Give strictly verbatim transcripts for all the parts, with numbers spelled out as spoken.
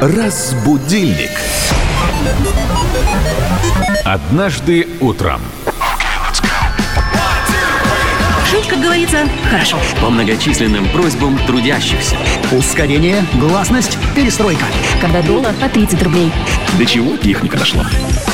Разбудильник. Однажды утром. Жить, как говорится, хорошо. По многочисленным просьбам трудящихся. Ускорение, гласность, перестройка. Когда доллар по тридцать рублей. До чего техника дошла?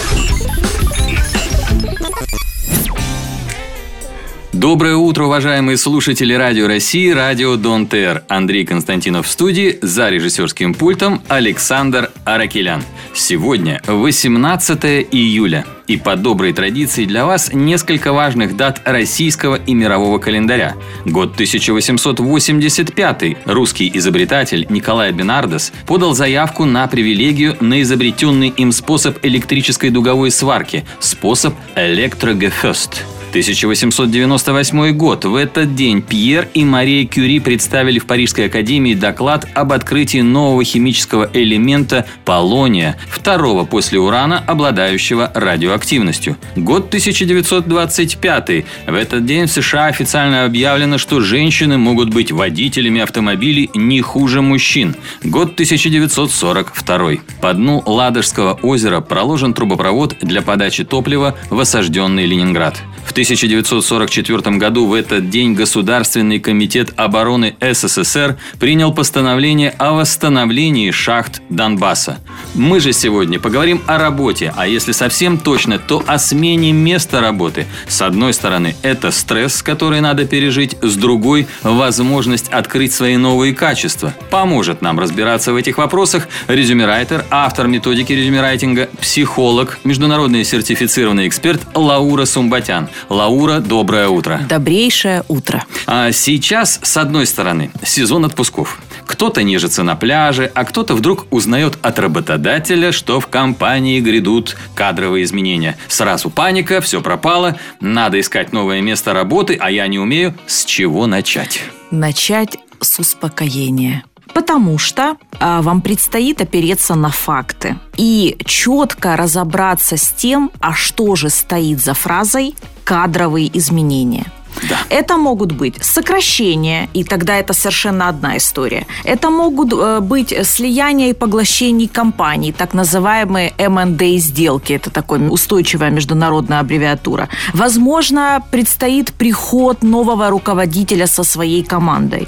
Доброе утро, уважаемые слушатели Радио России, Радио Дон Тэ Эр. Андрей Константинов в студии, за режиссерским пультом Александр Аракелян. Сегодня восемнадцатое июля. И по доброй традиции для вас несколько важных дат российского и мирового календаря. Год тысяча восемьсот восемьдесят пятый. Русский изобретатель Николай Бенардес подал заявку на привилегию на изобретенный им способ электрической дуговой сварки – способ электрогефест. тысяча восемьсот девяносто восьмой год. В этот день Пьер и Мария Кюри представили в Парижской академии доклад об открытии нового химического элемента полония, второго после урана, обладающего радиоактивностью. Год тысяча девятьсот двадцать пятый. В этот день в США официально объявлено, что женщины могут быть водителями автомобилей не хуже мужчин. Год тысяча девятьсот сорок второй. По дну Ладожского озера проложен трубопровод для подачи топлива в осажденный Ленинград. В тысяча девятьсот сорок четвёртом году в этот день Государственный комитет обороны Эс Эс Эс Эр принял постановление о восстановлении шахт Донбасса. Мы же сегодня поговорим о работе, а если совсем точно, то о смене места работы. С одной стороны, это стресс, который надо пережить, с другой – возможность открыть свои новые качества. Поможет нам разбираться в этих вопросах резюмерайтер, автор методики резюмерайтинга, психолог, международный сертифицированный эксперт Лаура Сумбатян. Лаура, доброе утро. Добрейшее утро. А сейчас, с одной стороны, сезон отпусков. Кто-то нежится на пляже, а кто-то вдруг узнает от работодателя, что в компании грядут кадровые изменения. Сразу паника, все пропало, надо искать новое место работы, а я не умею. С чего начать? Начать с успокоения. Потому что а, вам предстоит опереться на факты и четко разобраться с тем, а что же стоит за фразой «кадровые изменения». Да. Это могут быть сокращения, и тогда это совершенно одна история. Это могут э, быть слияния и поглощения компаний, так называемые эм энд эй сделки. Это такая устойчивая международная аббревиатура. Возможно, предстоит приход нового руководителя со своей командой.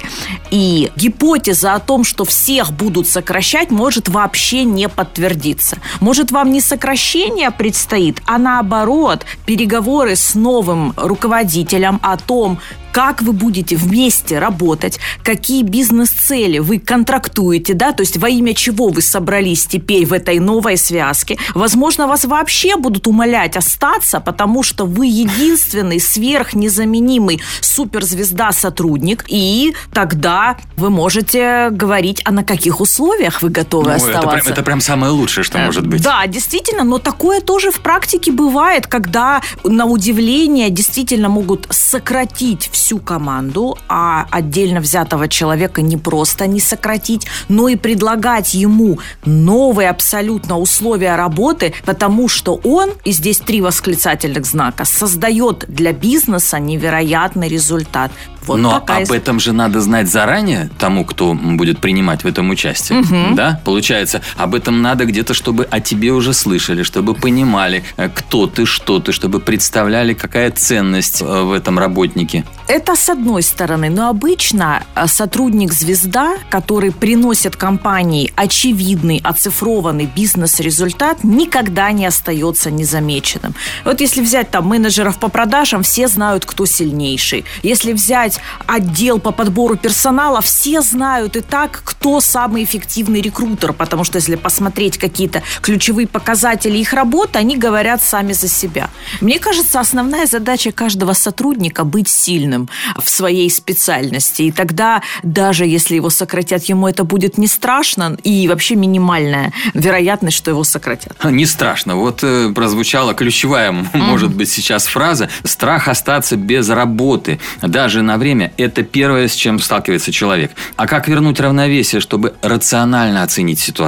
И гипотеза о том, что всех будут сокращать, может вообще не подтвердиться. Может, вам не сокращение предстоит, а наоборот, переговоры с новым руководителем о том, как вы будете вместе работать, какие бизнес-цели вы контрактуете, да, то есть во имя чего вы собрались теперь в этой новой связке. Возможно, вас вообще будут умолять остаться, потому что вы единственный сверхнезаменимый суперзвезда-сотрудник, и тогда вы можете говорить, а на каких условиях вы готовы ну, оставаться. Это прям, это прям самое лучшее, что может быть. Да, действительно, но такое тоже в практике бывает, когда, на удивление, действительно могут сократить всю всю команду, а отдельно взятого человека не просто не сократить, но и предлагать ему новые абсолютно условия работы, потому что он, и здесь три восклицательных знака, создает для бизнеса невероятный результат. Вот Но такая... об этом же надо знать заранее тому, кто будет принимать в этом участие. Угу. Да? Получается, об этом надо где-то, чтобы о тебе уже слышали, чтобы понимали, кто ты, что ты, чтобы представляли, какая ценность в этом работнике. Это с одной стороны. Но обычно сотрудник-звезда, который приносит компании очевидный, оцифрованный бизнес-результат, никогда не остается незамеченным. Вот если взять там менеджеров по продажам, все знают, кто сильнейший. Если взять отдел по подбору персонала, все знают и так, кто самый эффективный рекрутер, потому что если посмотреть какие-то ключевые показатели их работы, они говорят сами за себя. Мне кажется, основная задача каждого сотрудника – быть сильным в своей специальности, и тогда даже если его сократят, ему это будет не страшно, и вообще минимальная вероятность, что его сократят. Не страшно. Вот э, прозвучала ключевая, mm-hmm. может быть, сейчас фраза «страх остаться без работы». Даже на время – это первое, с чем сталкивается человек. А как вернуть равновесие, чтобы рационально оценить ситуацию?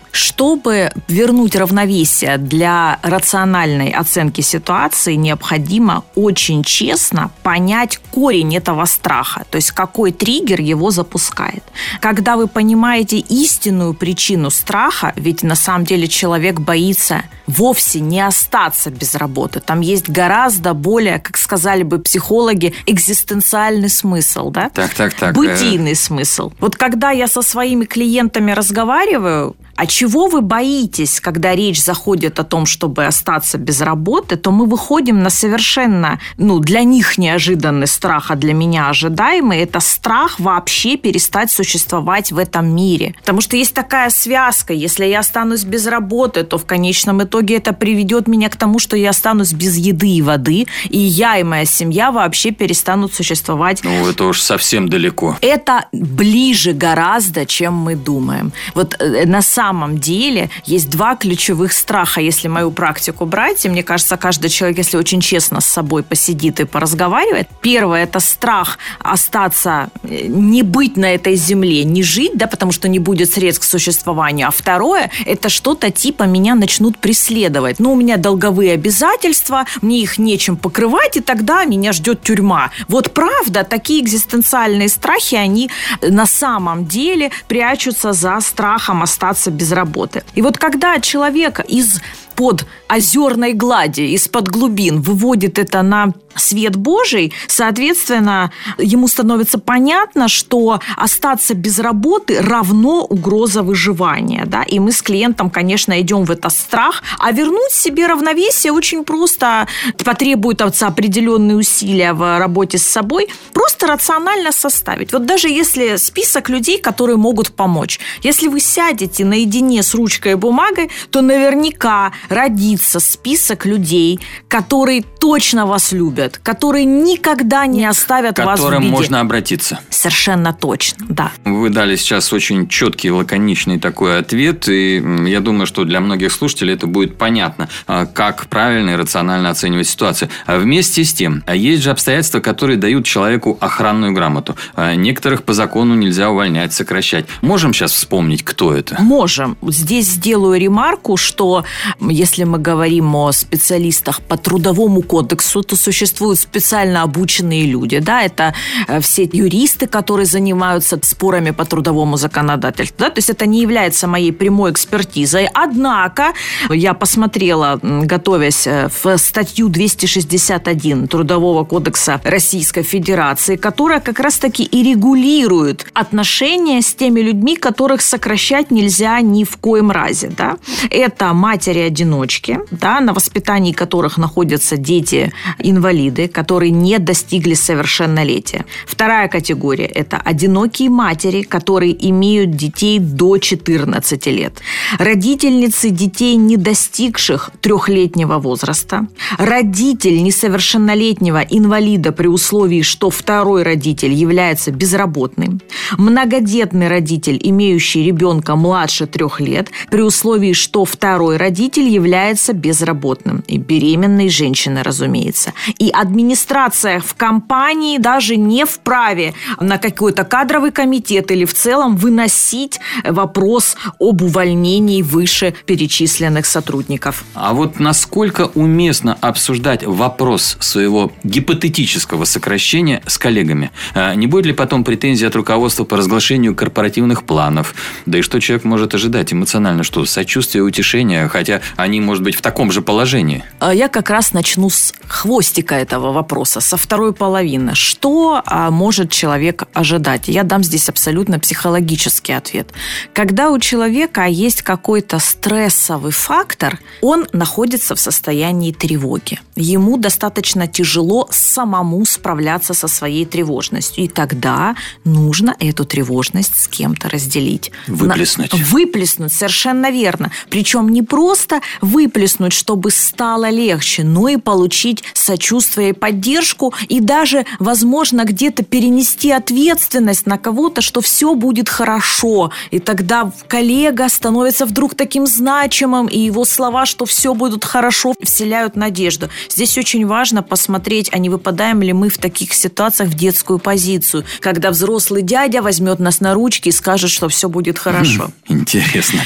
Чтобы вернуть равновесие для рациональной оценки ситуации, необходимо очень честно понять корень этого страха, то есть какой триггер его запускает. Когда вы понимаете истинную причину страха, ведь на самом деле человек боится вовсе не остаться без работы. Там есть гораздо более, как сказали бы психологи, экзистенциальный смысл, да? Так, так, так. Бытийный смысл. Вот когда я со своими клиентами разговариваю, а чего вы боитесь, когда речь заходит о том, чтобы остаться без работы, то мы выходим на совершенно, ну, для них неожиданный страх, а для меня ожидаемый. Это страх вообще перестать существовать в этом мире. Потому что есть такая связка. Если я останусь без работы, то в конечном итоге это приведет меня к тому, что я останусь без еды и воды, и я и моя семья вообще перестанут существовать. Ну, это уж совсем далеко. Это ближе гораздо, чем мы думаем. Вот на самом На самом деле есть два ключевых страха, если мою практику брать, и мне кажется, каждый человек, если очень честно с собой посидит и поразговаривает. Первое – это страх остаться, не быть на этой земле, не жить, да, потому что не будет средств к существованию. А второе – это что-то типа меня начнут преследовать. Ну, у меня долговые обязательства, мне их нечем покрывать, и тогда меня ждет тюрьма. Вот правда, такие экзистенциальные страхи, они на самом деле прячутся за страхом остаться без работы. И вот когда человек из-под озерной глади, из-под глубин выводит это на свет Божий, соответственно, ему становится понятно, что остаться без работы равно угроза выживания. Да? И мы с клиентом, конечно, идем в этот страх, а вернуть себе равновесие очень просто потребует определенные усилия в работе с собой, просто рационально составить. Вот даже если список людей, которые могут помочь, если вы сядете наедине с ручкой и бумагой, то наверняка родится список людей, которые точно вас любят, которые никогда не оставят вас в беде. К которым можно обратиться. Совершенно точно, да. Вы дали сейчас очень четкий, лаконичный такой ответ, и я думаю, что для многих слушателей это будет понятно, как правильно и рационально оценивать ситуацию. Вместе с тем, есть же обстоятельства, которые дают человеку охранную грамоту. Некоторых по закону нельзя увольнять, сокращать. Можем сейчас вспомнить, кто это? Можем. Здесь сделаю ремарку, что если мы говорим о специалистах по трудовому кодексу, то существуют специально обученные люди. Да? Это все юристы, которые занимаются спорами по трудовому законодательству. Да? То есть это не является моей прямой экспертизой. Однако я посмотрела, готовясь, в статью двести шестьдесят один Трудового кодекса Российской Федерации, которая как раз-таки и регулирует отношения с теми людьми, которых сокращать нельзя ни в коем разе. Да? Это матери-одиночки, да, на воспитании которых находятся дети-инвалиды, которые не достигли совершеннолетия. Вторая категория – это одинокие матери, которые имеют детей до четырнадцати лет. Родительницы детей, не достигших трехлетнего возраста. Родитель несовершеннолетнего инвалида при условии, что второй родитель является безработным. Многодетный родитель, имеющий ребенка младше трех лет, при условии, что второй родитель является безработным. И беременные женщины, разумеется. И администрация в компании даже не вправе на какой-то кадровый комитет или в целом выносить вопрос об увольнении вышеперечисленных сотрудников. А вот насколько уместно обсуждать вопрос своего гипотетического сокращения с коллегами? Не будет ли потом претензий от руководства по разглашению корпоративных планов? Да и что человек может ожидать эмоционально? Что, сочувствие, утешение, хотя они, может быть, в таком же положении? Я как раз начну с хвостика этого вопроса, со второй половины. Что может человек ожидать? Я дам здесь абсолютно психологический ответ. Когда у человека есть какой-то стрессовый фактор, он находится в состоянии тревоги. Ему достаточно тяжело самому справляться со своей тревожностью. И тогда нужно эту тревожность с кем-то разделить. Выплеснуть. На... Выплеснуть, совершенно верно. Причем не просто выплеснуть, чтобы стало легче, но и получить получить сочувствие и поддержку, и даже, возможно, где-то перенести ответственность на кого-то, что все будет хорошо. И тогда коллега становится вдруг таким значимым, и его слова, что все будет хорошо, вселяют надежду. Здесь очень важно посмотреть, а не выпадаем ли мы в таких ситуациях в детскую позицию, когда взрослый дядя возьмет нас на ручки и скажет, что все будет хорошо. Интересно.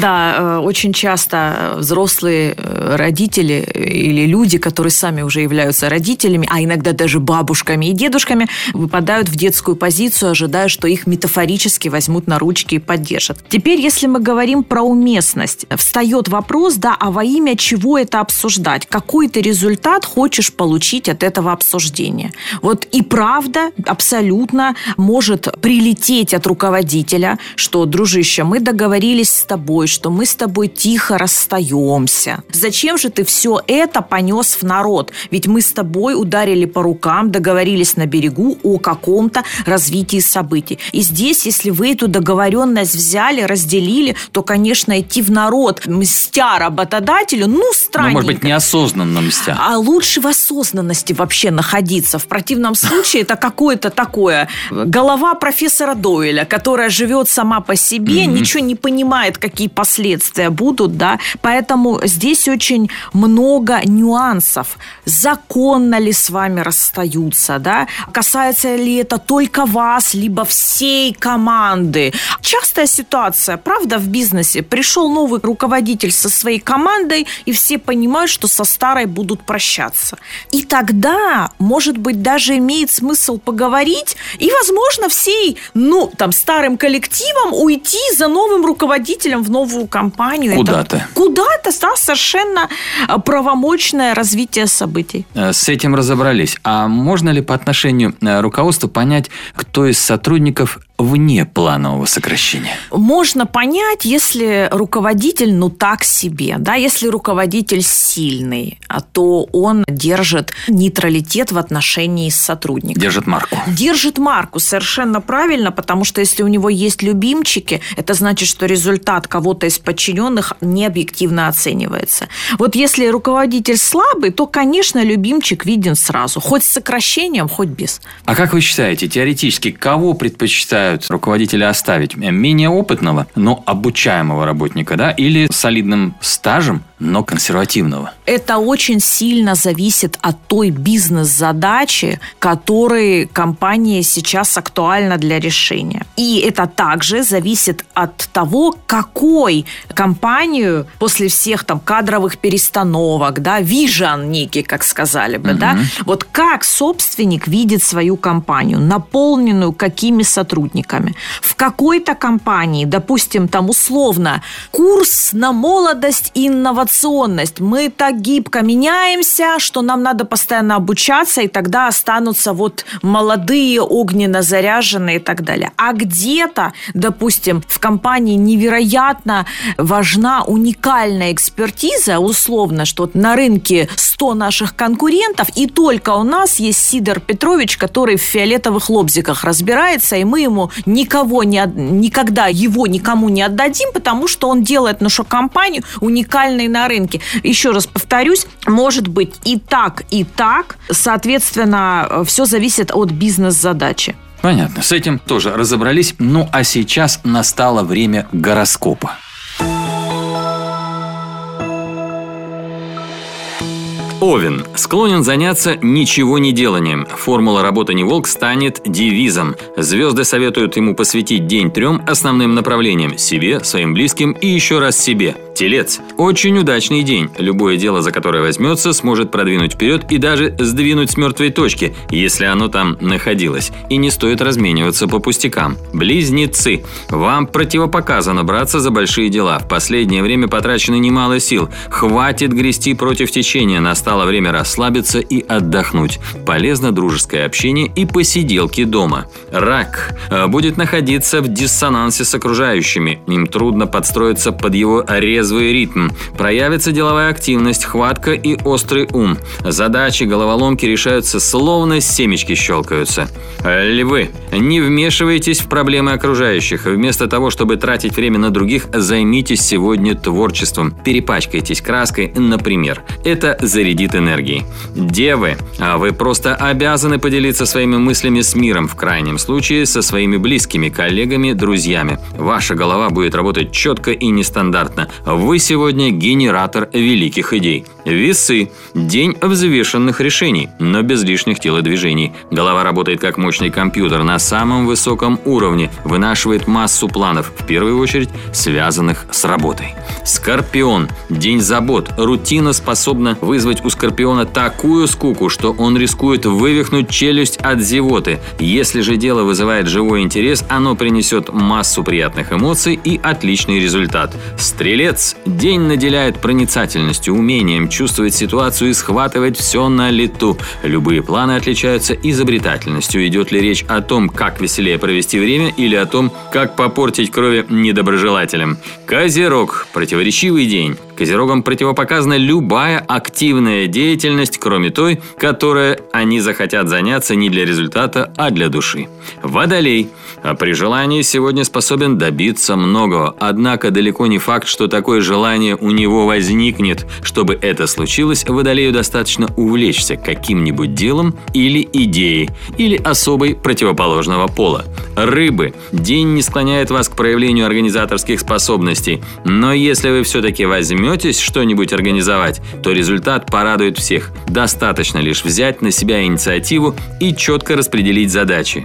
Да, очень часто взрослые родители или люди, которые сами уже являются родителями, а иногда даже бабушками и дедушками, выпадают в детскую позицию, ожидая, что их метафорически возьмут на ручки и поддержат. Теперь, если мы говорим про уместность, встает вопрос, да, а во имя чего это обсуждать? Какой ты результат хочешь получить от этого обсуждения? Вот и правда абсолютно может прилететь от руководителя, что, дружище, мы договорились с тобой, что мы с тобой тихо расстаемся. Зачем же ты все это понес в народ? Ведь мы с тобой ударили по рукам, договорились на берегу о каком-то развитии событий. И здесь, если вы эту договоренность взяли, разделили, то, конечно, идти в народ, мстя работодателю, ну, странненько. Ну, может быть, неосознанно мстя. А лучше в осознанности вообще находиться. В противном случае это какое-то такое голова профессора Дойля, которая живет сама по себе, mm-hmm. ничего не понимает, какие последствия будут, да. Поэтому здесь очень много нюансов. Законно ли с вами расстаются, да? Касается ли это только вас, либо всей команды? Частая ситуация, правда, в бизнесе. Пришел новый руководитель со своей командой, и все понимают, что со старой будут прощаться. И тогда, может быть, даже имеет смысл поговорить и, возможно, всей, ну, там, старым коллективом уйти за новым руководителем в новую компанию. Куда-то. Это, куда-то, да, совершенно правомочное развитие событий. С этим разобрались. А можно ли по отношению руководства понять, кто из сотрудников вне планового сокращения? Можно понять, если руководитель, ну, так себе, да, если руководитель сильный, то он держит нейтралитет в отношении с сотрудником. Держит марку. Держит марку, совершенно правильно, потому что если у него есть любимчики, это значит, что результат кого-то из подчиненных не объективно оценивается. Вот если руководитель слабый, то, конечно, любимчик виден сразу, хоть с сокращением, хоть без. А как вы считаете, теоретически, кого предпочитают руководители оставить? Менее опытного, но обучаемого работника, да? Или солидным стажем, но консервативного? Это очень сильно зависит от той бизнес-задачи, которой компания сейчас актуальна для решения. И это также зависит от того, какой компанию после всех там кадровых перестановок, да, вижен некий, как сказали бы, угу. да, вот как собственник видит свою компанию, наполненную какими сотрудниками. В какой-то компании, допустим, там условно, курс на молодость и инновационность. Мы так гибко меняемся, что нам надо постоянно обучаться, и тогда останутся вот молодые, огненно заряженные и так далее. А где-то, допустим, в компании невероятно важна уникальная экспертиза, условно, что на рынке сто наших конкурентов, и только у нас есть Сидор Петрович, который в фиолетовых лобзиках разбирается, и мы ему никого не, никогда его никому не отдадим, потому что он делает нашу компанию уникальной на рынке. Еще раз повторюсь, может быть и так, и так. Соответственно, все зависит от бизнес-задачи. Понятно, с этим тоже разобрались. Ну, а сейчас настало время гороскопа. Овен склонен заняться ничего не деланием. Формула «работа не волк» станет девизом. Звезды советуют ему посвятить день трем основным направлениям – себе, своим близким и еще раз себе. Телец. Очень удачный день. Любое дело, за которое возьмется, сможет продвинуть вперед и даже сдвинуть с мертвой точки, если оно там находилось. И не стоит размениваться по пустякам. Близнецы. Вам противопоказано браться за большие дела. В последнее время потрачено немало сил. Хватит грести против течения. Настало время расслабиться и отдохнуть. Полезно дружеское общение и посиделки дома. Рак. Будет находиться в диссонансе с окружающими. Им трудно подстроиться под его резвый резвый ритм. Проявится деловая активность, хватка и острый ум. Задачи, головоломки решаются словно семечки щелкаются. Львы, не вмешивайтесь в проблемы окружающих. Вместо того, чтобы тратить время на других, займитесь сегодня творчеством. Перепачкайтесь краской, например. Это зарядит энергией. Девы, а вы просто обязаны поделиться своими мыслями с миром, в крайнем случае со своими близкими, коллегами, друзьями. Ваша голова будет работать четко и нестандартно. Вы сегодня генератор великих идей. Весы. День взвешенных решений, но без лишних телодвижений. Голова работает как мощный компьютер на самом высоком уровне, вынашивает массу планов, в первую очередь связанных с работой. Скорпион. День забот. Рутина способна вызвать у Скорпиона такую скуку, что он рискует вывихнуть челюсть от зевоты. Если же дело вызывает живой интерес, оно принесет массу приятных эмоций и отличный результат. Стрелец. День наделяет проницательностью, умением чувствовать ситуацию и схватывать все на лету. Любые планы отличаются изобретательностью. Идет ли речь о том, как веселее провести время, или о том, как попортить крови недоброжелателям. Козерог. Противоречивый день. Козерогам противопоказана любая активная деятельность, кроме той, которой они захотят заняться не для результата, а для души. Водолей. А при желании сегодня способен добиться многого. Однако далеко не факт, что такое желание у него возникнет. Чтобы это случилось, Водолею достаточно увлечься каким-нибудь делом или идеей, или особой противоположного пола. Рыбы. День не склоняет вас к проявлению организаторских способностей. Но если вы все-таки возьметесь что-нибудь организовать, то результат порадует всех. Достаточно лишь взять на себя инициативу и четко распределить задачи.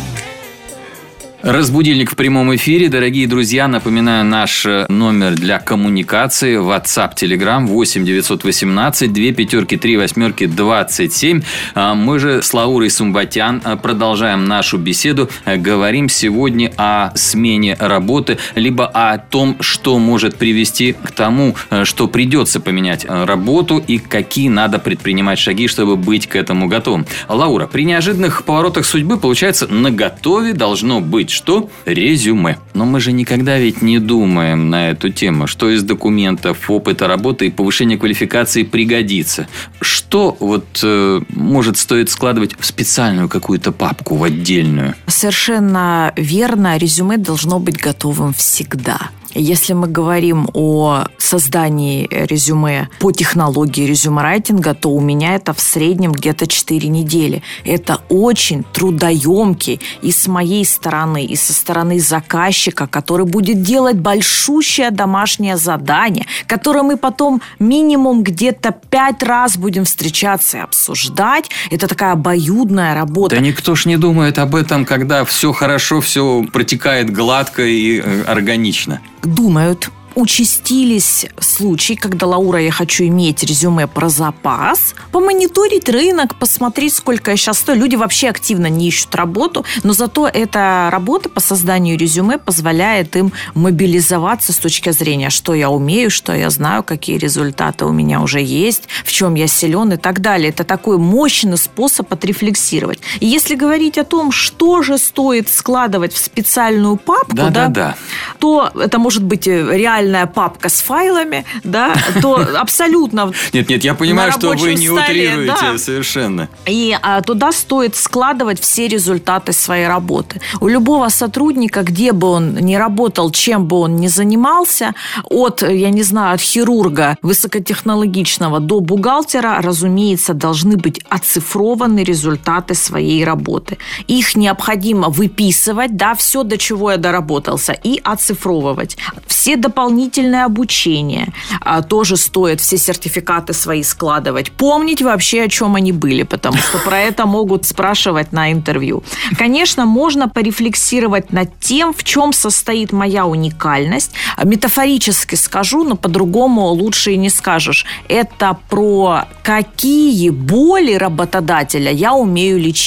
Разбудильник в прямом эфире. Дорогие друзья, напоминаю наш номер для коммуникации. WhatsApp, Telegram восемь девятьсот восемнадцать две пятерки три восьмерки двадцать семь. Мы же с Лаурой Сумбатян продолжаем нашу беседу. Говорим сегодня о смене работы, либо о том, что может привести к тому, что придется поменять работу и какие надо предпринимать шаги, чтобы быть к этому готовым. Лаура, при неожиданных поворотах судьбы, получается, наготове должно быть что? Резюме. Но мы же никогда ведь не думаем на эту тему, что из документов, опыта работы и повышения квалификации пригодится. Что вот э, может стоит складывать в специальную какую-то папку, в отдельную? Совершенно верно. Резюме должно быть готовым всегда. Если мы говорим о создании резюме по технологии резюме-райтинга, то у меня это в среднем где-то четыре недели. Это очень трудоемкий и с моей стороны, и со стороны заказчика, который будет делать большущее домашнее задание, которое мы потом минимум где-то пять раз будем встречаться и обсуждать. Это такая обоюдная работа. Да никто ж не думает об этом, когда все хорошо, все протекает гладко и органично. Думают. Участились случаи, когда, Лаура, я хочу иметь резюме про запас, помониторить рынок, посмотреть, сколько я сейчас стою. Люди вообще активно не ищут работу, но зато эта работа по созданию резюме позволяет им мобилизоваться с точки зрения, что я умею, что я знаю, какие результаты у меня уже есть, в чем я силен и так далее. Это такой мощный способ отрефлексировать. И если говорить о том, что же стоит складывать в специальную папку, да, да, да, да. то это может быть реально папка с файлами, да, то абсолютно... Нет, нет, я понимаю, что вы не столе, утрируете да. совершенно. И а, туда стоит складывать все результаты своей работы. У любого сотрудника, где бы он ни работал, чем бы он ни занимался, от, я не знаю, от хирурга высокотехнологичного до бухгалтера, разумеется, должны быть оцифрованы результаты своей работы. Их необходимо выписывать, да, все, до чего я доработался, и оцифровывать. Все дополнительные Дополнительное обучение а, тоже стоит, все сертификаты свои складывать. Помнить вообще, о чем они были, потому что про это могут спрашивать на интервью. Конечно, можно порефлексировать над тем, в чем состоит моя уникальность. Метафорически скажу, но по-другому лучше и не скажешь. Это про какие боли работодателя я умею лечить.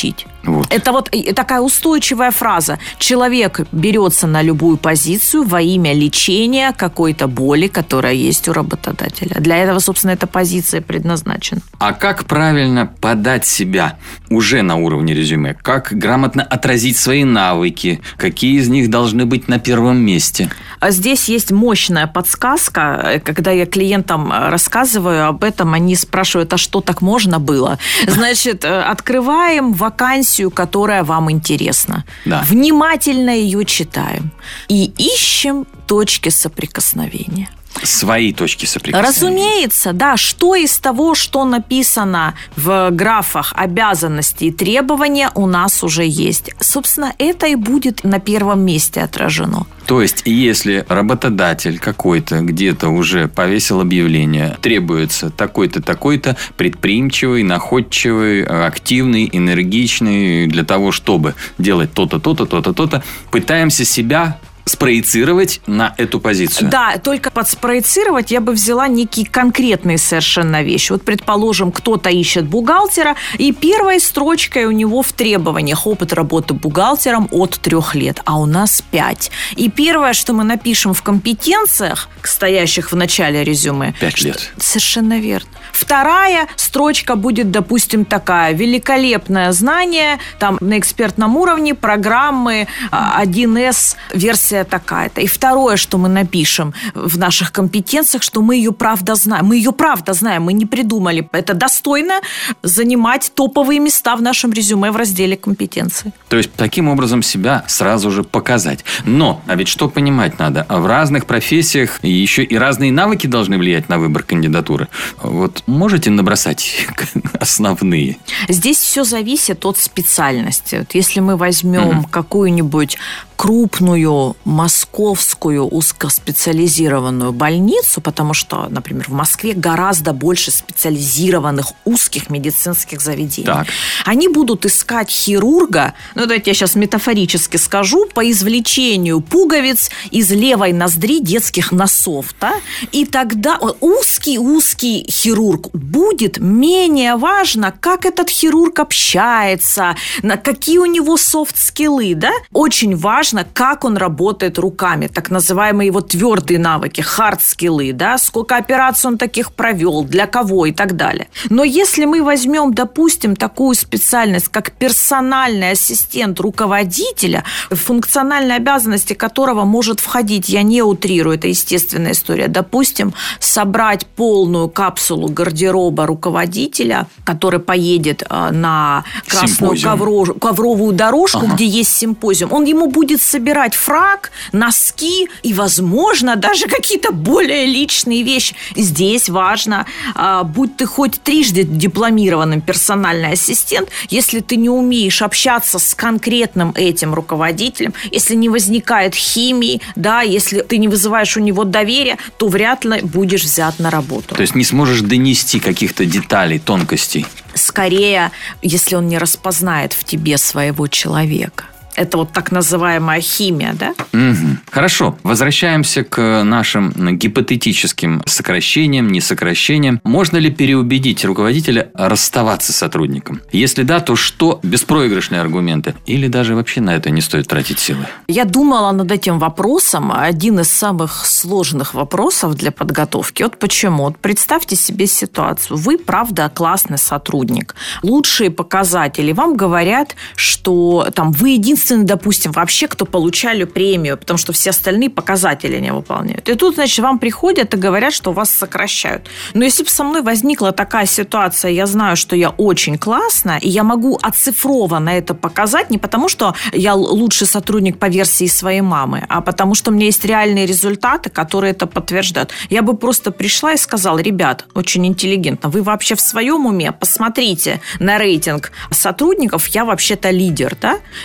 Вот. Это вот такая устойчивая фраза. Человек берется на любую позицию во имя лечения какой-то боли, которая есть у работодателя. Для этого, собственно, эта позиция предназначена. А как правильно подать себя уже на уровне резюме? Как грамотно отразить свои навыки? Какие из них должны быть на первом месте? Здесь есть мощная подсказка. Когда я клиентам рассказываю об этом, они спрашивают, а что, так можно было? Значит, открываем вакансию, которая вам интересна. Да. Внимательно ее читаем. И ищем точки соприкосновения. Свои точки соприкосновения. Разумеется, да. Что из того, что написано в графах обязанностей и требования, у нас уже есть. Собственно, это и будет на первом месте отражено. То есть, если работодатель какой-то где-то уже повесил объявление, требуется такой-то, такой-то, предприимчивый, находчивый, активный, энергичный, для того, чтобы делать то-то, то-то, то-то, то-то, пытаемся себя спроецировать на эту позицию. Да, только под спроецировать я бы взяла некие конкретные совершенно вещи. Вот, предположим, кто-то ищет бухгалтера, и первой строчкой у него в требованиях опыт работы бухгалтером от трех лет, а у нас пять. И первое, что мы напишем в компетенциях, стоящих в начале резюме... Пять лет. Что... Совершенно верно. Вторая строчка будет, допустим, такая. Великолепное знание там на экспертном уровне программы один эс версия такая-то. И второе, что мы напишем в наших компетенциях, что мы ее правда знаем. Мы ее правда знаем, мы не придумали. Это достойно занимать топовые места в нашем резюме в разделе компетенции. То есть, таким образом себя сразу же показать. Но, а ведь что понимать надо? В разных профессиях еще и разные навыки должны влиять на выбор кандидатуры. Вот можете набросать основные? Здесь все зависит от специальности. Вот если мы возьмем угу. какую-нибудь крупную московскую узкоспециализированную больницу, потому что, например, в Москве гораздо больше специализированных узких медицинских заведений. Так. Они будут искать хирурга, ну, давайте я сейчас метафорически скажу, по извлечению пуговиц из левой ноздри детских носов. Да? И тогда узкий-узкий хирург будет менее важно, как этот хирург общается, на какие у него софт-скиллы. Да? Очень важно, как он работает руками, так называемые его твердые навыки, хард-скиллы, да, сколько операций он таких провел, для кого и так далее. Но если мы возьмем, допустим, такую специальность, как персональный ассистент руководителя, в функциональные обязанности которого может входить, я не утрирую, это естественная история, допустим, собрать полную капсулу гардероба руководителя, который поедет на красную ковро- ковровую дорожку, ага. где есть симпозиум, он ему будет собирать фрак, носки и, возможно, даже какие-то более личные вещи. Здесь важно, будь ты хоть трижды дипломированным персональный ассистент, если ты не умеешь общаться с конкретным этим руководителем, если не возникает химии, да, если ты не вызываешь у него доверия, то вряд ли будешь взят на работу. То есть не сможешь донести каких-то деталей, тонкостей? Скорее, если он не распознает в тебе своего человека. Это вот так называемая химия, да? Угу. Хорошо. Возвращаемся к нашим гипотетическим сокращениям, несокращениям. Можно ли переубедить руководителя расставаться с сотрудником? Если да, то что? Беспроигрышные аргументы? Или даже вообще на это не стоит тратить силы? Я думала над этим вопросом. Один из самых сложных вопросов для подготовки. Вот почему? Вот представьте себе ситуацию. Вы, правда, классный сотрудник. Лучшие показатели. Вам говорят, что там вы единственный, допустим, вообще, кто получали премию, потому что все остальные показатели не выполняют. И тут, значит, вам приходят и говорят, что вас сокращают. Но если бы со мной возникла такая ситуация, я знаю, что я очень классная, и я могу оцифрованно это показать не потому, что я лучший сотрудник по версии своей мамы, а потому что у меня есть реальные результаты, которые это подтверждают. Я бы просто пришла и сказала: ребят, очень интеллигентно, вы вообще в своем уме? Посмотрите на рейтинг сотрудников, я вообще-то лидер, да? И они могут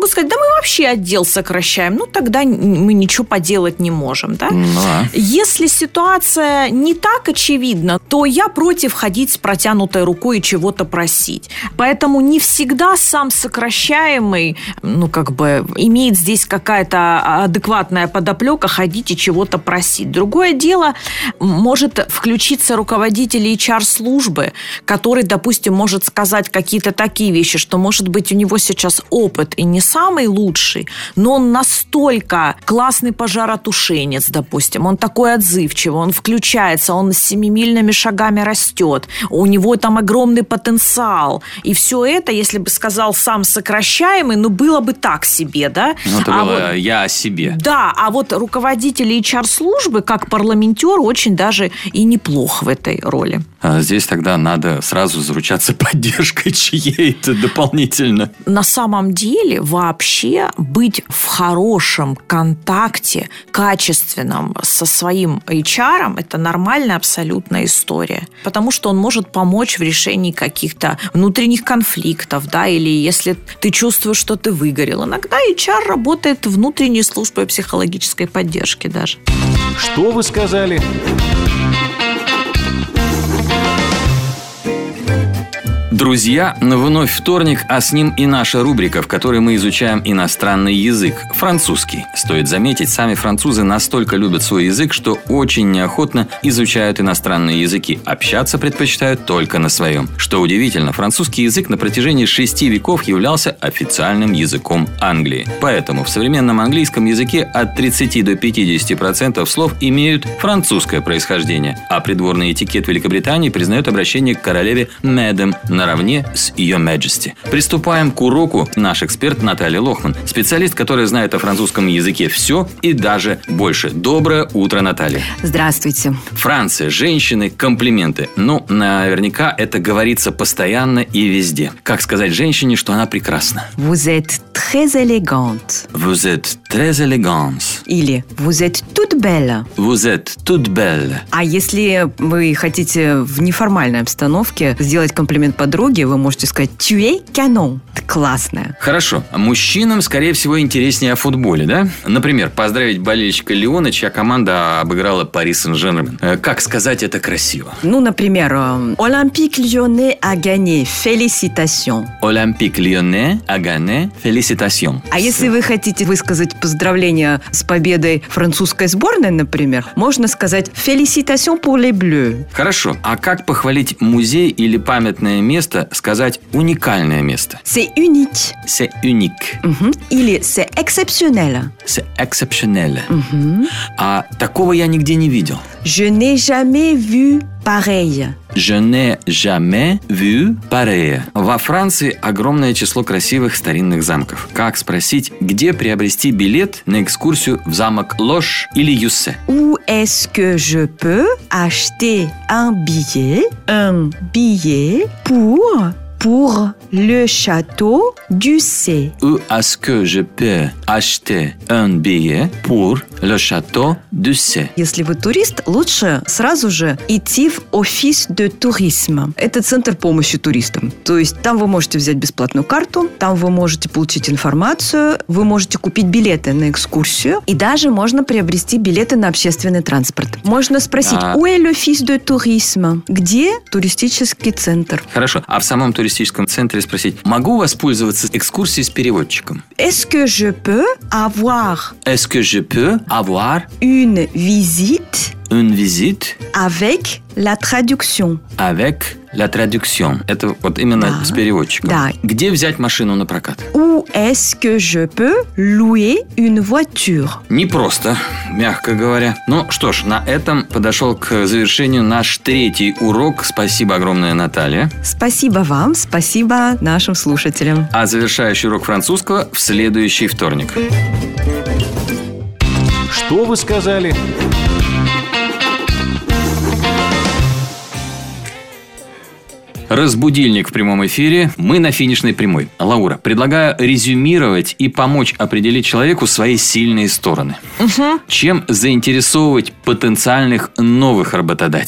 могут сказать, да мы вообще отдел сокращаем. Ну, тогда мы ничего поделать не можем. Да? Да. Если ситуация не так очевидна, то я против ходить с протянутой рукой и чего-то просить. Поэтому не всегда сам сокращаемый, ну, как бы, имеет здесь какая-то адекватная подоплека ходить и чего-то просить. Другое дело, может включиться руководитель эйч ар-службы, который, допустим, может сказать какие-то такие вещи, что, может быть, у него сейчас опыт и не самый лучший, но он настолько классный пожаротушенец, допустим, он такой отзывчивый, он включается, он семимильными шагами растет, у него там огромный потенциал. И все это, если бы сказал сам сокращаемый, ну, было бы так себе, да? Ну, это а было вот, я о себе. Да, а вот руководитель эйч ар-службы, как парламентер, очень даже и неплох в этой роли. А здесь тогда надо сразу заручаться поддержкой чьей-то дополнительно. На самом деле, вообще быть в хорошем контакте, качественном со своим эйч ар, это нормальная абсолютная история. Потому что он может помочь в решении каких-то внутренних конфликтов, да, или если ты чувствуешь, что ты выгорел. Иногда эйч ар работает внутренней службой психологической поддержки даже. Что вы сказали? Друзья, вновь вторник, а с ним и наша рубрика, в которой мы изучаем иностранный язык – французский. Стоит заметить, сами французы настолько любят свой язык, что очень неохотно изучают иностранные языки. Общаться предпочитают только на своем. Что удивительно, французский язык на протяжении шести веков являлся официальным языком Англии. Поэтому в современном английском языке от тридцати до пятидесяти процентов слов имеют французское происхождение, а придворный этикет Великобритании признает обращение к королеве «Madam» наравне с Ее Majesty. Приступаем к уроку. Наш эксперт Наталья Лохман, специалист, который знает о французском языке все и даже больше. Доброе утро, Наталья. Здравствуйте. Франция, женщины, комплименты. Ну, наверняка это говорится постоянно и везде. Как сказать женщине, что она прекрасна? Vous êtes très élégante. Vous êtes très élégante. Или vous êtes toute belle. Vous êtes toute belle. А если вы хотите в неформальной обстановке сделать комплимент подруге, вы можете сказать tu es canon. Ты классная. Хорошо. Мужчинам, скорее всего, интереснее о футболе, да? Например, поздравить болельщика Лиона, чья команда обыграла Пари Сен-Жермен. Как сказать это красиво? Ну, например, Olympique Lyonnais a gagné. Félicitations. Olympique Lyonnais a gagné. Félicitations. А если вы хотите высказать поздравления с победой французской сборной, например, можно сказать Félicitations pour les Bleus. Хорошо. А как похвалить музей или памятное место, сказать уникальное место? C'est unique. C'est unique. Угу. Или c'est exceptionnel. C'est exceptionnel. Угу. А такого я нигде не видел. Je n'ai jamais vu pareil. Je n'ai jamais vu pareil. Во Франции огромное число красивых старинных замков. Как спросить, где приобрести билет на экскурсию в замок Лош или Юссе? Où est-ce que je peux acheter un billet, un billet pour pour le château d'Ussé? Où est-ce que je peux acheter un billet pour le château d'Ussé? Если вы турист, лучше сразу же идти в офис de tourisme. Это центр помощи туристам. То есть там вы можете взять бесплатную карту, там вы можете получить информацию, вы можете купить билеты на экскурсию и даже можно приобрести билеты на общественный транспорт. Можно спросить, а... où est l'office de tourisme? Где туристический центр? Хорошо. А в самом туристическом центре спросить, могу воспользоваться экскурсией с переводчиком? Est-ce que je peux avoir Est-ce que je peux avoir une visite une visite avec la traduction? Avec la traduction. Это вот именно да. с переводчиком. Да. Где взять машину на прокат? Où est-ce que je peux louer une voiture? Не просто, мягко говоря. Ну что ж, на этом подошел к завершению наш третий урок. Спасибо огромное, Наталья. Спасибо вам, спасибо нашим слушателям. А завершающий урок французского в следующий вторник. Что вы сказали? Разбудильник в прямом эфире. Мы на финишной прямой. Лаура, предлагаю резюмировать и помочь определить человеку свои сильные стороны. Угу. Чем заинтересовывать потенциальных новых работодателей?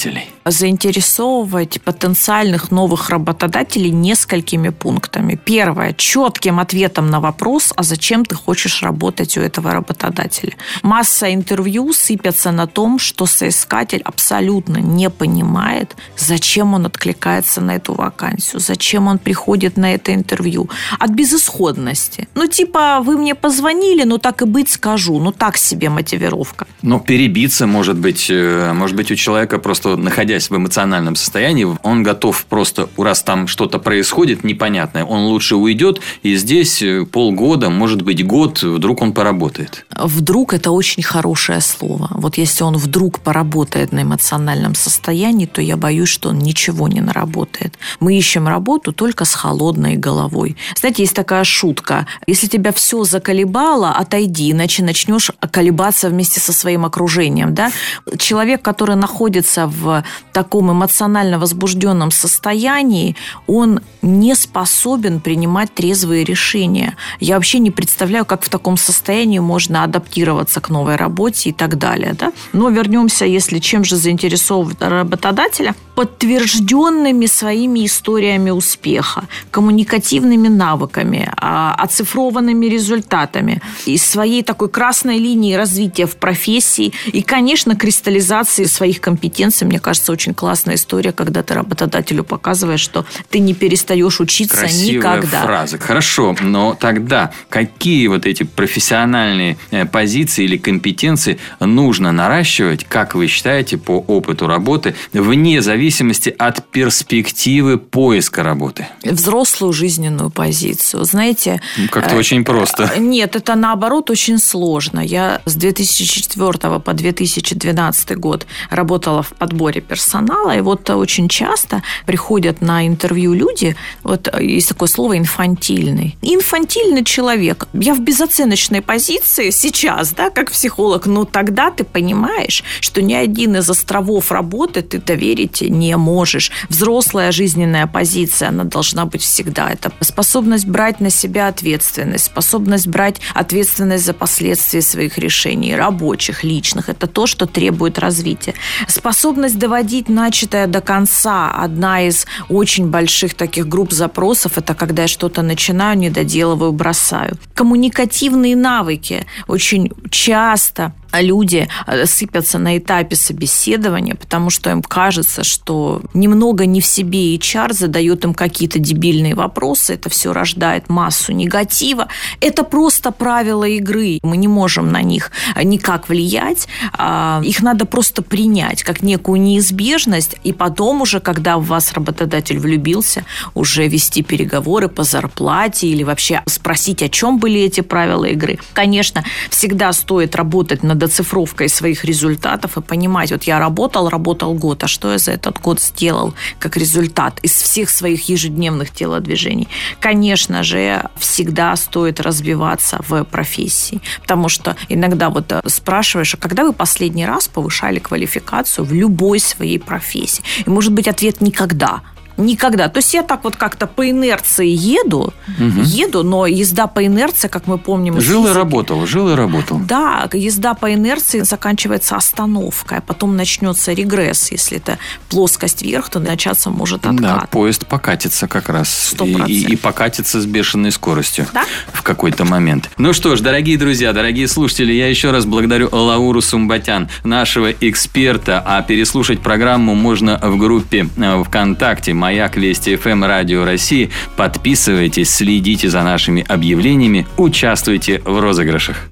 заинтересовывать потенциальных новых работодателей несколькими пунктами. Первое. Четким ответом на вопрос, а зачем ты хочешь работать у этого работодателя. Масса интервью сыпятся на том, что соискатель абсолютно не понимает, зачем он откликается на эту вакансию, зачем он приходит на это интервью. От безысходности. Ну, типа, вы мне позвонили, ну, так и быть скажу. Ну, так себе мотивировка. Но перебиться, может быть, может быть, у человека просто, находясь в эмоциональном состоянии, он готов просто, раз там что-то происходит непонятное, он лучше уйдет, и здесь полгода, может быть, год, вдруг он поработает. Вдруг – это очень хорошее слово. Вот если он вдруг поработает на эмоциональном состоянии, то я боюсь, что он ничего не наработает. Мы ищем работу только с холодной головой. Знаете, есть такая шутка. Если тебя все заколебало, отойди, иначе начнешь колебаться вместе со своим окружением. Да? Человек, который находится в таком эмоционально возбужденном состоянии, он не способен принимать трезвые решения. Я вообще не представляю, как в таком состоянии можно адаптироваться к новой работе и так далее. Да? Но вернемся, если чем же заинтересовывать работодателя? Подтвержденными своими историями успеха, коммуникативными навыками, оцифрованными результатами и своей такой красной линией развития в профессии и, конечно, кристаллизации своих компетенций. Мне кажется, очень классная история, когда ты работодателю показываешь, что ты не перестаешь учиться Красивая никогда. Фраза. Хорошо, но тогда какие вот эти профессиональные позиции или компетенции нужно наращивать, как вы считаете, по опыту работы, вне зависимости от перспективы поиска работы? Взрослую жизненную позицию. Знаете... Как-то э- очень просто. Нет, это наоборот очень сложно. Я с две тысячи четвёртого по две тысячи двенадцатый год работала в подборе персонала, и вот очень часто приходят на интервью люди, вот есть такое слово инфантильный. Инфантильный человек. Я в безоценочной позиции сейчас, да, как психолог, но тогда ты понимаешь, что ни один из островов работы ты доверить не можешь. Взрослая жизненная позиция, она должна быть всегда. Это способность брать на себя ответственность, способность брать ответственность за последствия своих решений, рабочих, личных. Это то, что требует развития. Способность доводить начатое до конца. Одна из очень больших таких групп запросов – это когда я что-то начинаю, не доделываю, бросаю. Коммуникативные навыки. Очень часто люди сыпятся на этапе собеседования, потому что им кажется, что немного не в себе эйч ар задает им какие-то дебильные вопросы, это все рождает массу негатива. Это просто правила игры. Мы не можем на них никак влиять. Их надо просто принять как некую неизбежность, и потом уже, когда в вас работодатель влюбился, уже вести переговоры по зарплате или вообще спросить, о чем были эти правила игры. Конечно, всегда стоит работать над оцифровкой своих результатов и понимать, вот я работал, работал год, а что я за этот год сделал как результат из всех своих ежедневных телодвижений. Конечно же, всегда стоит развиваться в профессии, потому что иногда вот спрашиваешь, а когда вы последний раз повышали квалификацию в любой своей профессии? И может быть ответ никогда. Никогда. То есть я так вот как-то по инерции еду, угу. еду, но езда по инерции, как мы помним... Жил и работал, жил и работал. Да, езда по инерции заканчивается остановкой, а потом начнется регресс. Если это плоскость вверх, то начаться может откат. Да, поезд покатится как раз. сто процентов. И, и, и покатится с бешеной скоростью да? в какой-то момент. Ну что ж, дорогие друзья, дорогие слушатели, я еще раз благодарю Лауру Сумбатян, нашего эксперта. А переслушать программу можно в группе ВКонтакте «Маяк Вести эф эм Радио России». Подписывайтесь, следите за нашими объявлениями, участвуйте в розыгрышах.